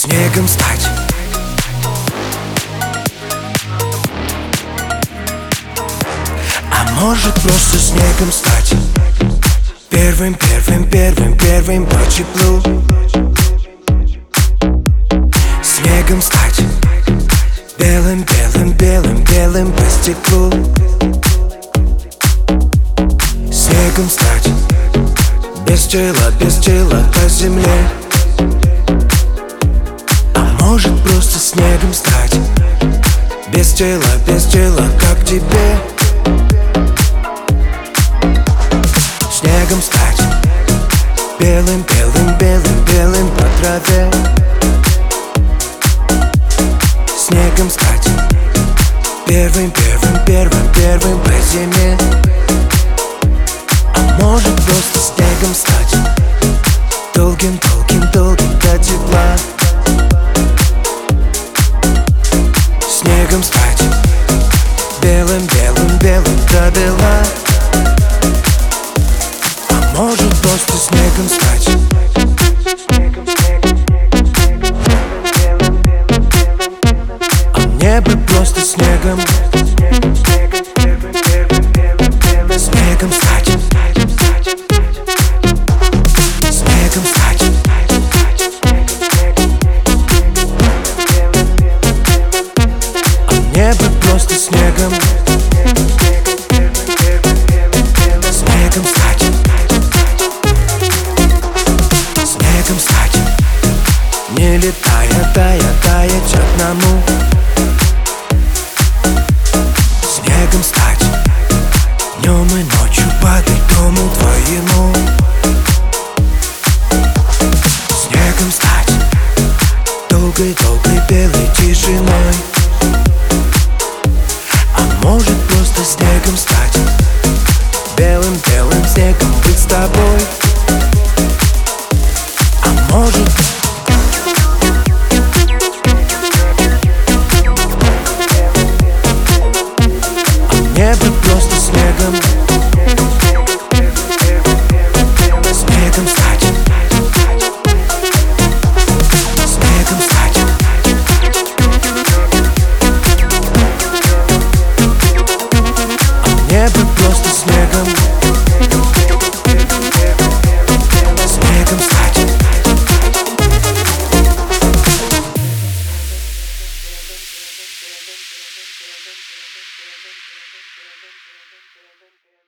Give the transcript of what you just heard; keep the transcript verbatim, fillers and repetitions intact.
снегом стать. А может просто снегом стать. Первым, первым, первым, первым по теплу. Снегом стать. Белым, белым, белым, белым по стеклу. Снегом стать. Без тела, без тела по земле. А может просто снегом стать. Без тела, без тела, как тебе. Снегом стать. Белым, белым, белым, белым по траве. Снегом стать. Первым, первым, первым, первым по зиме. А может просто снегом стать. Долгим, долгим, долгим до тепла. Снегом стать. Белым, белым, белым до бела. А может просто снегом стать. А мне бы просто снегом. Снегом стать. Снегом стать. А мне бы просто снегом. Снегом стать. Снегом стать. Не летая, тая, таять одному. Снегом стать. Днем и ночью падать дому твоему. Снегом стать. Долгой-долгой белой тишиной. А может просто снегом стать. Белым-белым снегом быть с тобой.